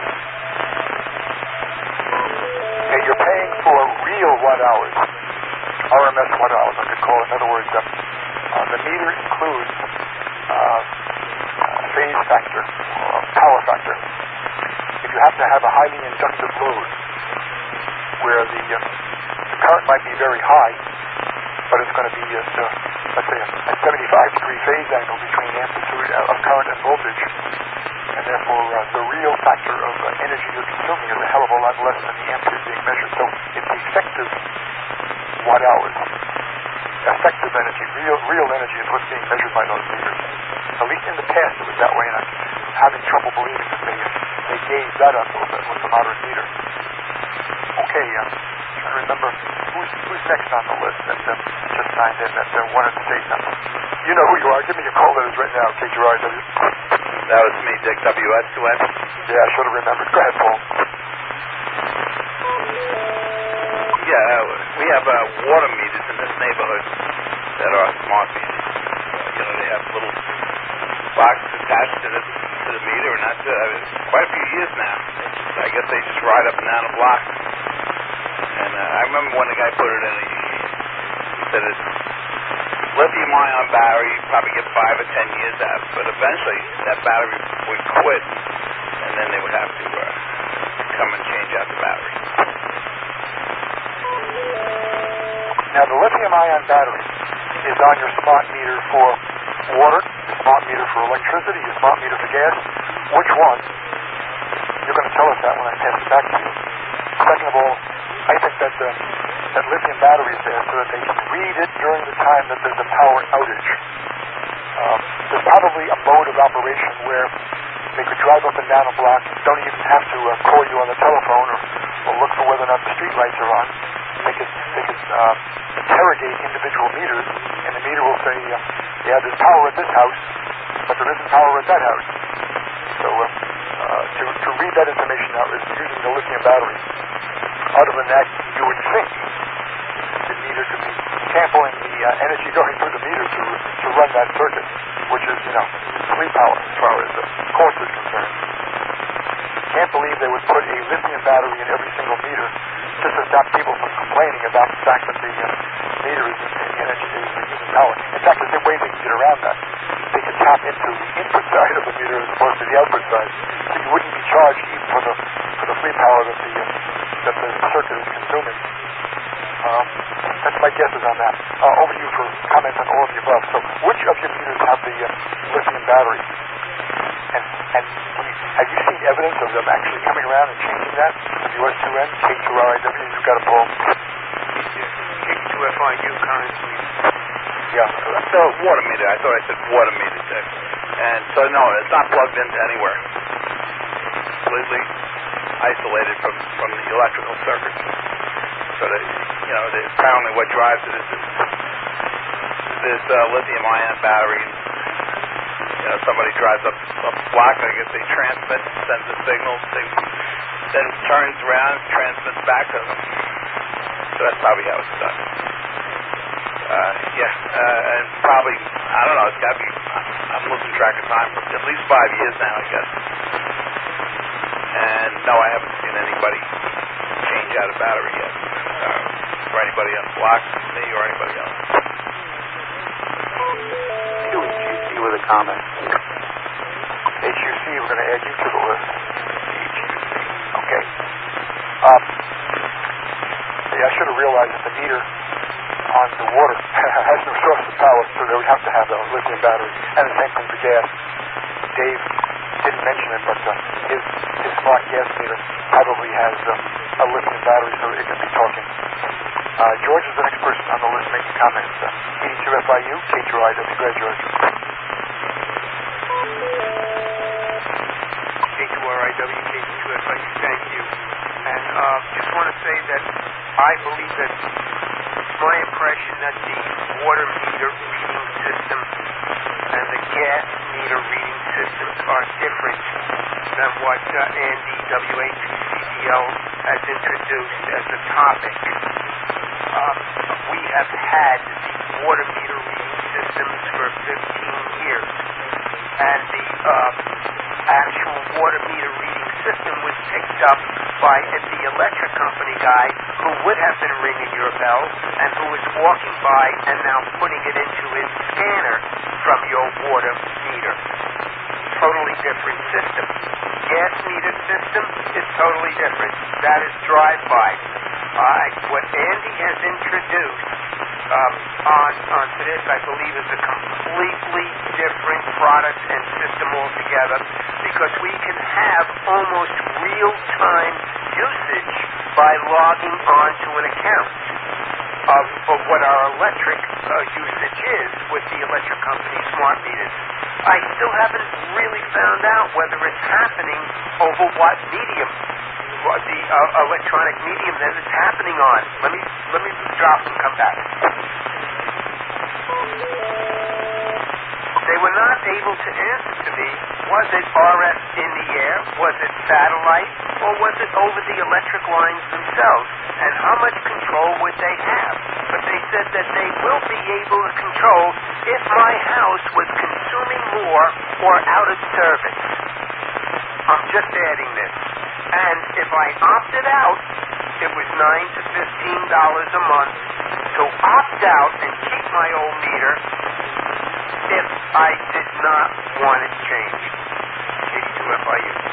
Okay, you're paying for real watt hours, R M S watt hours, I could call it. In other words, uh, uh, the meter includes uh, phase factor, or power factor. If you happen to have a highly inductive load, where the, uh, the current might be very high, but it's going to be at, uh, let's say, a seventy-five degree phase angle between amplitude of current and voltage, and therefore uh, the real factor of uh, energy you're consuming is a hell of a lot less than the amperes being measured. So it's the effective watt hours. Effective energy, real real energy is what's being measured by those meters. At least in the past it was that way, and I'm having trouble believing that they, they gave that up with the, with the modern meter. Okay, uh, trying to remember who's who's next on the list that uh, just signed in that uh, wanted to say something. You know who you are. Give me your call letters right now, K G R I W. That was me, Dick W S two N. Yeah, I should have remembered. Go ahead, Paul. Yeah, we have uh, water meters in this neighborhood that are smart meters. Uh, you know, they have little boxes attached to the to the meter, and that's uh, quite a few years now. I guess they just ride up and down the block. And uh, I remember when the guy put it in, he, he said it's lithium-ion battery, you probably get five or ten years out, but eventually that battery would quit, and then they would have to uh, come and change out the battery. Now, the lithium-ion battery is on your smart meter for water, your smart meter for electricity, your smart meter for gas. Which one? You're going to tell us that when I pass it back to you. Second of all, I think that uh, that lithium battery is there so that they can read it during the time that there's a power outage. Um, there's probably a mode of operation where they could drive up and down a block, don't even have to uh, call you on the telephone or, or look for whether or not the street lights are on. They could, they could uh, interrogate individual meters, and the meter will say, uh, yeah, there's power at this house, but there isn't power at that house. So uh, uh, to, to read that information out is using the lithium battery. Other than that, you would think the meter could be sampling the uh, energy going through the meter to to run that circuit, which is, you know, free power as far as the cost is concerned. Can't believe they would put a lithium battery in every single meter just to stop people from complaining about the fact that the uh, meter is in energy is using power. In fact, there's a way they can get around that. They can tap into the input side of the meter as opposed to the output side, so you wouldn't be charged even for the for the free power that the uh, that the circuit is consuming. Um, that's my guesses on that. Uh, over to you for comments on all of the above. So, which of your meters have the uh, lithium battery? And and do you, have you seen evidence of them actually coming around and changing that? W S two N, K two R I W, you've got a poll. K two F I U currently. Yeah, that's a water meter. I thought I said water meter there. And so, no, it's not plugged into anywhere. Completely isolated from, from the electrical circuit. So that, you know, they, apparently what drives it is this, this uh, lithium-ion battery. You know, somebody drives up, up the block, I guess they transmit, sends a signal, they, then turns around and transmits back to them. So that's probably how it's done. Uh, yeah, uh, and probably, I don't know, it's got to be, I'm losing track of time, for at least five years now, I guess. And no, I haven't seen anybody change out a battery yet, uh, for anybody on the block, me or anybody else. Q and G C with a comment. H U C, we're going to add you to the list. H U C, okay. Um, yeah, I should have realized that the meter on the water has no source of power, so they would have to have a lithium battery. And the same thing for gas. Dave didn't mention it, but uh, his, his smart gas meter probably has uh, a lithium battery, so it could be talking. Uh, George is the next person on the list making comments. Uh, eighty-two F I U, K two R I W. Go ahead, George. K two that I believe that it's my impression that the water meter reading system and the gas meter reading systems are different than what uh, Andy, W A T C D L, has introduced as a topic. Um, we have had the water meter reading systems for fifteen years, and the uh, actual water meter reading system was picked up by the electric company guy who would have been ringing your bell and who was walking by and now putting it into his scanner from your water meter. Totally different system. Gas meter system is totally different. That is drive-by. Uh, what Andy has introduced um, on onto this, I believe, is a completely different product and system altogether, because we can have almost real-time usage by logging onto an account of, of what our electric uh, usage is with the electric company smart meters. I still haven't really found out whether it's happening over what medium, what the uh, electronic medium that it's happening on. Let me let me drop and come back. They were not able to answer to me, was it R F in the air, was it satellite, or was it over the electric lines themselves, and how much control would they have? But they said that they will be able to control if my house was consuming more or out of service. I'm just adding this. And if I opted out, it was nine to fifteen dollars a month to opt out and keep my old meter if I did not want it changed. eighty-two F I U.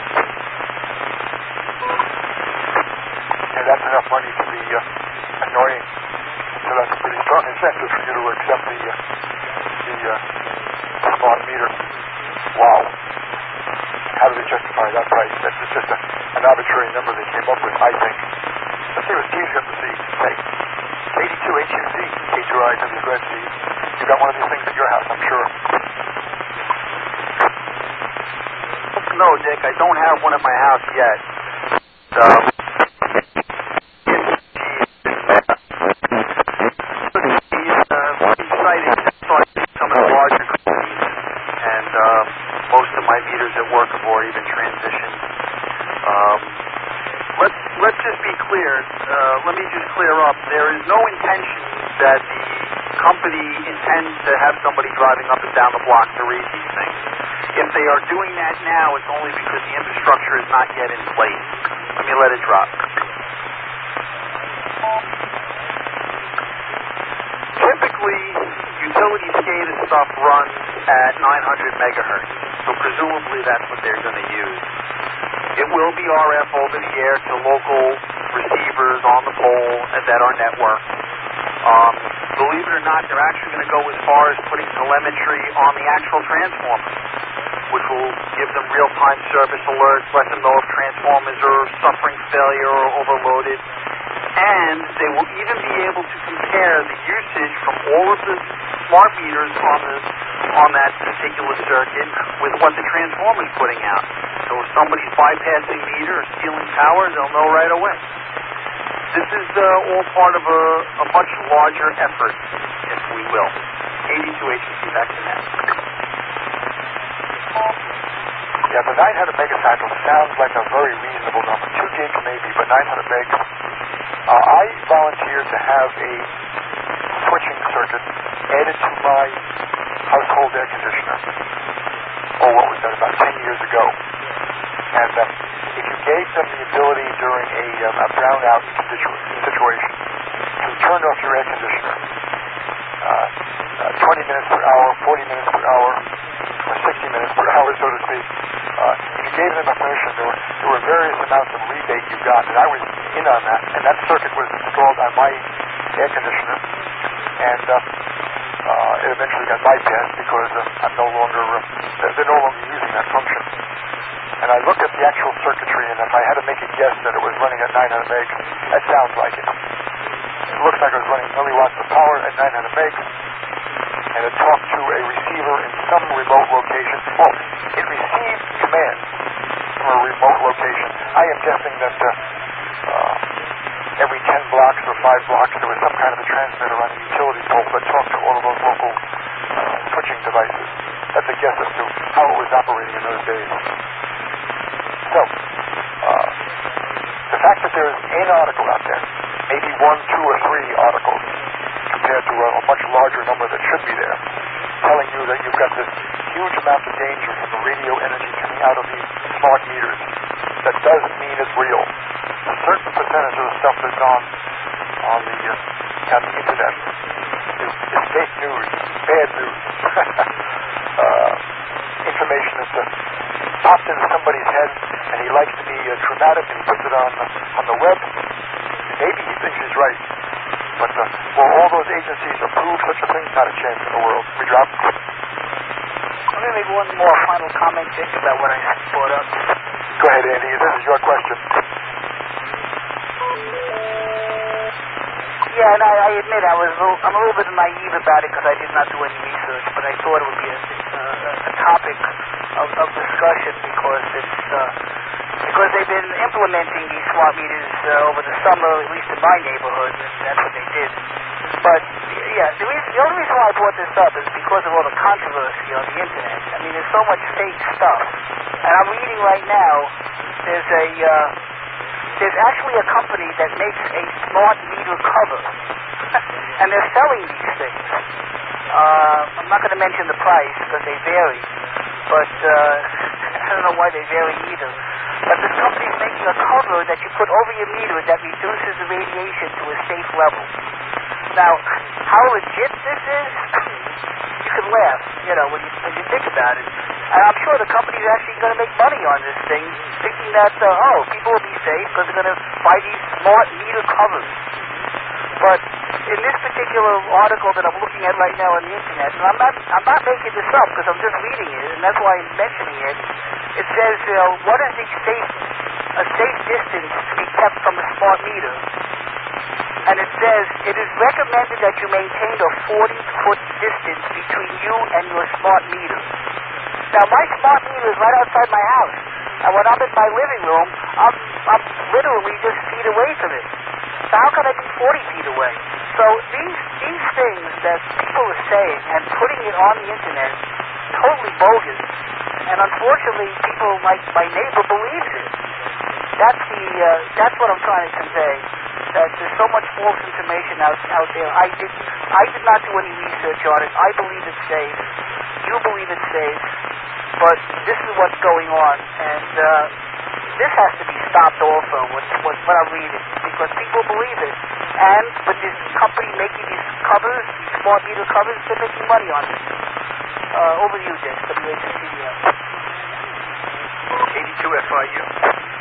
Yeah, that's enough money to be uh, annoying. So that's a pretty strong incentive for you to accept the uh, the uh, smart meter. Wow. How do they justify that price? That's just a, an arbitrary number they came up with, I think. Let's see what Steve's got to see. Hey, eighty-two H U C, K two R I W. Go ahead, Steve. You got one of these things at your house, I'm sure. No, Dick, I don't have one at my house yet. Um, he's uh, excited to talk to some of the larger companies, and um, most of my meters at work have already been transitioned. Um, let's let's just be clear. Uh, let me just clear up. There is no intention that the company intends to have somebody driving up and down the block to read these things. If they are doing that now, it's only because the infrastructure is not yet in place. Let me let it drop. Typically, utility SCADA stuff runs at nine hundred megahertz, so presumably that's what they're going to use. It will be R F over the air to local receivers on the pole that are networked. Um, believe it or not, they're actually going to go as far as putting telemetry on the actual transformers, which will give them real-time service alerts, let them know if transformers are suffering failure or overloaded. And they will even be able to compare the usage from all of the smart meters on the on that particular circuit with what the transformer's putting out. So if somebody's bypassing meter or stealing power, they'll know right away. This is uh, all part of a, a much larger effort, if we will. eighty-two H C, back to that. Yeah, the nine hundred megacycle sounds like a very reasonable number. Two gig maybe, but nine hundred meg. Uh, I volunteered to have a switching circuit added to my household air conditioner. Oh, what was that, about ten years ago? And um, if you gave them the ability during a, um, a brownout situa- situation to turn off your air conditioner uh, uh, twenty minutes per hour, forty minutes per hour, or sixty minutes per hour, so to speak, uh, if you gave them a permission, there were, there were various amounts of rebate you got, and I was in on that, and that circuit was installed on my air conditioner, and uh, uh, it eventually got bypassed because uh, I'm no longer, uh, they're no longer using that function. And I looked at the actual circuitry, and if I had to make a guess that it was running at nine hundred meg, that sounds like it. It looks like it was running milliwatts of power at nine hundred meg, and it talked to a receiver in some remote location. Well, it received commands from a remote location. I am guessing that uh, uh, every ten blocks or five blocks, there was some kind of a transmitter on a utility pole that talked to all of those local uh, switching devices. That's a guess as to how it was operating in those days. So, uh, the fact that there's an article out there, maybe one, two, or three articles, compared to a, a much larger number that should be there, telling you that you've got this huge amount of danger from the radio energy coming out of these smart meters, that doesn't mean it's real. A certain percentage of the stuff that's on on the uh, on the internet is, is fake news, bad news, uh, information that's uh, popped into somebody's head, and he likes to be uh, dramatic, and he puts it on uh, on the web. Maybe he thinks he's right, but uh, will all those agencies approve such a thing? Not a chance in the world. We drop. Let me make one more final comment, Dick, about what I brought up. Go ahead, Andy. This is your question. Yeah, and I, I admit I was a little, I'm a little bit naive about it because I did not do any research, but I thought it would be a, uh, a topic of, of discussion because it's uh, because they've been implementing these smart meters uh, over the summer, at least in my neighborhood, and that's what they did. But yeah, the, reason, the only reason why I brought this up is because of all the controversy on the internet. I mean, there's so much fake stuff, and I'm reading right now. There's a uh, there's actually a company that makes a smart meter cover, and they're selling these things. Uh, I'm not going to mention the price because they vary, but uh, I don't know why they vary either. But this company's making a cover that you put over your meter that reduces the radiation to a safe level. Now, how legit this is, you can laugh, you know, when you, when you think about it. And I'm sure the company's actually going to make money on this thing, thinking that, uh, oh, people will be safe because they're going to buy these smart meter covers. But in this particular article that I'm looking at right now on the internet, and I'm not, I'm not making this up because I'm just reading it, and that's why I'm mentioning it. It says, you know, what is the safe, a safe distance to be kept from a smart meter? And it says, it is recommended that you maintain a forty-foot distance between you and your smart meter. Now, my smart meter is right outside my house. And when I'm in my living room, I'm, I'm literally just feet away from it. So how can I be forty feet away? So these these things that people are saying and putting it on the internet, totally bogus. And unfortunately, people like my neighbor believes it. That's the uh, that's what I'm trying to convey. That there's so much false information out out there. I did I did not do any research on it. I believe it's safe. You believe it's safe. But this is what's going on, and uh, this has to be stopped also. What, what what I'm reading, because people believe it, and with this company making these covers, these smart meter covers, they're making money on it. Uh, over to you, Dick. W H C D F. eighty-two F I U.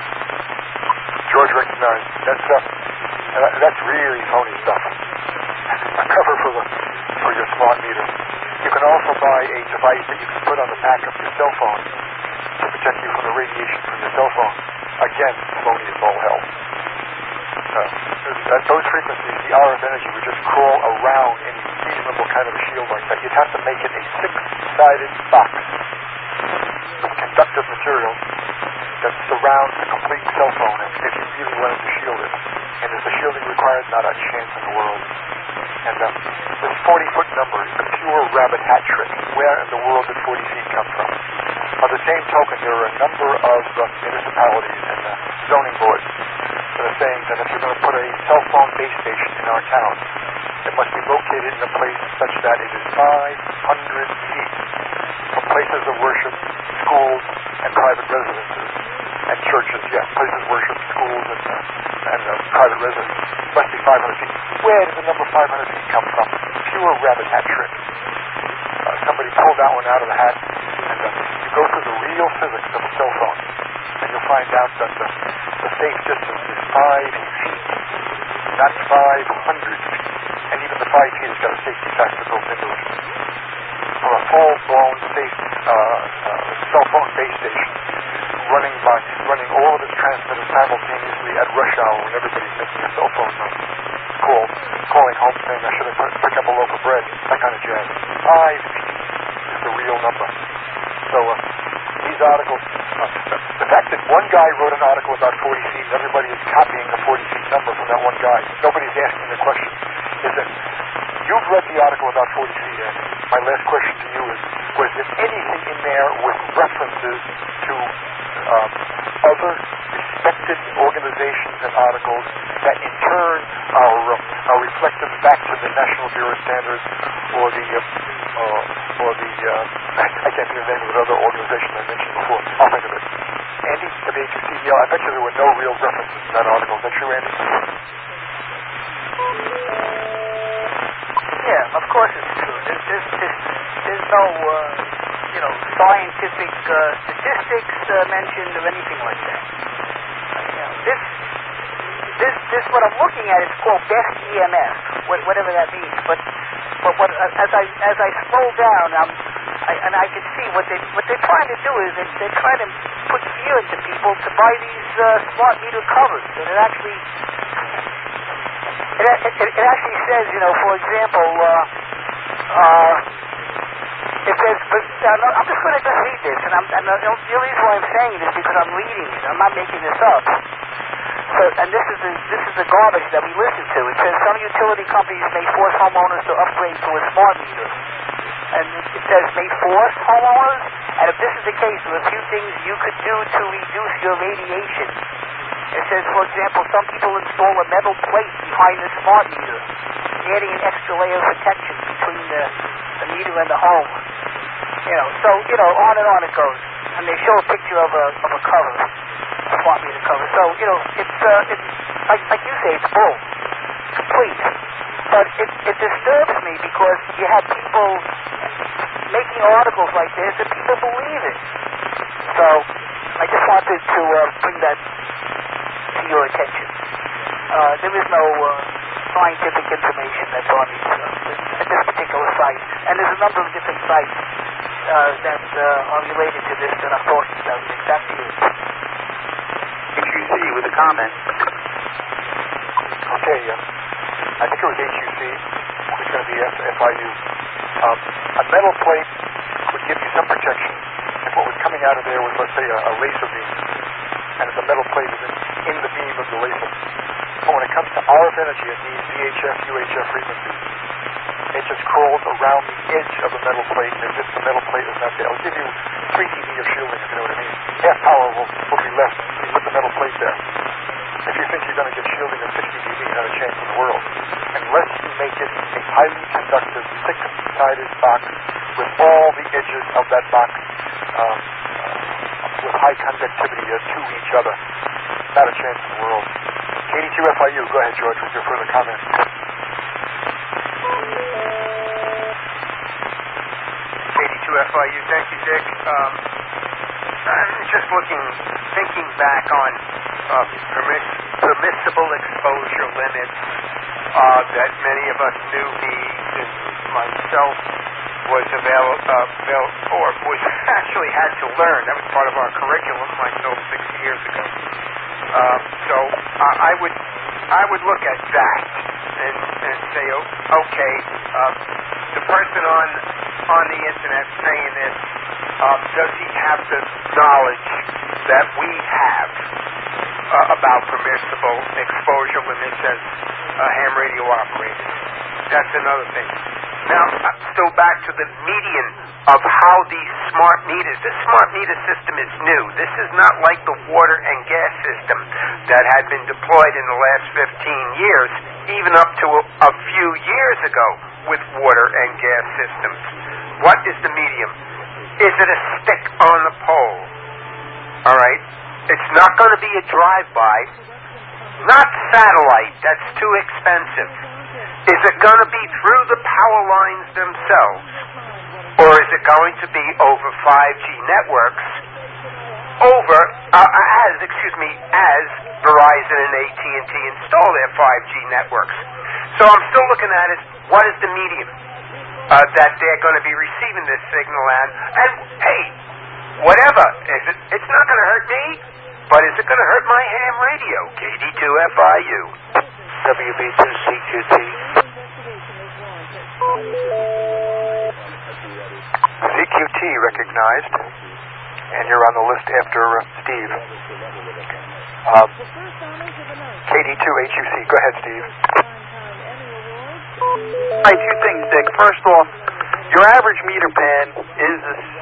George recognized that's uh, that's really phony stuff. A cover for the for your smart meter. You can also buy a device that you can put on the back of your cell phone to protect you from the radiation from your cell phone. Again, phony as all hell. Uh, at those frequencies, the R F energy would just crawl around any reasonable kind of a shield like that. You'd have to make it a six-sided box of conductive material that surrounds the complete cell phone if, if you really wanted to shield it. And is the shielding required? Not a chance in the world. And uh, this forty-foot number is a pure rabbit hat trick. Where in the world did forty feet come from? By the same token, there are a number of uh, municipalities and uh, zoning boards that are saying that if you're going to put a cell phone base station in our town, it must be located in a place such that it is five hundred feet from places of worship, schools, and private residences. And churches, yes, places of worship, schools, and, uh, and uh, private residences. Must be five hundred feet. Where did the number five hundred feet come from? Pure rabbit hat trick. Uh, somebody pulled that one out of the hat, and uh, you go through the real physics of a cell phone, and you'll find out that uh, the safe distance is five feet, not five hundred feet. And even the five feet has got a safety factor built into it. For a full-blown safe uh, uh, cell phone base station, running by running all of its transmitters simultaneously at rush hour when everybody's making a cell phone uh, call, calling home saying I should have put, picked up a loaf of bread, that kind of jazz. Five feet is the real number. So uh, these articles The fact that one guy wrote an article about forty feet and everybody is copying the forty feet number from that one guy, nobody's asking the question, is that you've read the article about forty feet, and my last question to you is, was there anything in there with references to um, other respected organizations and articles that in turn are, uh, are reflected back to the National Bureau of Standards or the uh, uh, or the uh, I can't think of the name of the other organization I mentioned before. I'll think of it. Andy, W H U C, yeah, I bet you there were no real references to that article. Is that true, Andy? Yeah, of course it's true. There's, there's, there's, there's no, uh, you know, scientific uh, statistics uh, mentioned or anything like that. Uh, you know, this, this, this, what I'm looking at is called best E M F, what, whatever that means. But, but what, uh, as I as I scroll down, I'm, I, and I can see what they what they're trying to do is they, they're trying to put fear into people to buy these uh, smart meter covers, and it actually. It, it, it actually says, you know, for example, uh, uh, it says, but, uh, I'm just going to just read this, and, I'm, and the, the reason why I'm saying it is because I'm reading it. I'm not making this up. So, and this is the, this is the garbage that we listen to. It says some utility companies may force homeowners to upgrade to a smart meter. And it says may force homeowners, and if this is the case, there are a few things you could do to reduce your radiation. It says, for example, some people install a metal plate behind the smart meter, adding an extra layer of protection between the, the meter and the home. You know, so, you know, on and on it goes. And they show a picture of a of a cover, a smart meter cover. So, you know, it's, uh, it's like, like you say, it's bull. Complete. But it, it disturbs me because you have people making articles like this and people believe it. So, I just wanted to uh, bring that to your attention. Uh, there is no uh, scientific information that's on these, uh, at this particular site. And there's a number of different sites uh, that uh, are related to this that I'm talking about. Back to you. H U C with a comment. Okay, uh, I think it was H U C. It's going to be F I U. Um, a metal plate would give you some protection if what was coming out of there was, let's say, a, a laser beam. And if the metal plate is in, in the beam of the laser. But when it comes to R F energy, it needs V H F, U H F frequencies. It just crawls around the edge of the metal plate, and if the metal plate is not there, it'll give you three dB of shielding, if you know what I mean. Half power will, will be left with the metal plate there. If you think you're going to get shielding of sixty dB, you have a chance in the world. Unless you make it a highly conductive, thick-sided box with all the edges of that box um, with high conductivity uh, to each other. Not a chance in the world. K D two F I U, go ahead, George, with your further comments. K D two F I U, thank you, Dick. Um, I'm just looking, thinking back on uh, permiss- permissible exposure limits uh, that many of us knew needs, and myself was available, uh, avail- or was actually had to learn. That was part of our curriculum myself sixty years ago. Uh, so uh, I would I would look at that and, and say, oh, okay, uh, the person on on the internet saying this, um, does he have the knowledge that we have uh, about permissible exposure limits as uh, ham radio operators? That's another thing. Now, still back to the median of how these smart meters, this smart meter system is new. This is not like the water and gas system that had been deployed in the last fifteen years, even up to a, a few years ago with water and gas systems. What is the medium? Is it a stick on the pole? All right? It's not going to be a drive-by. Not satellite. That's too expensive. Is it going to be through the power lines themselves? Or is it going to be over five G networks? Over, uh, as, excuse me, as Verizon and A T and T install their five G networks. So I'm still looking at it, what is the medium uh, that they're going to be receiving this signal at? And, hey, whatever. Is it, it's not going to hurt me, but is it going to hurt my ham radio? K D two F I U. W B two C Q T. C Q T recognized. and you're on the list after uh, Steve. Um, K D two H U C. Go ahead, Steve. Hi, two things, Dick. First off, your average meter pan is a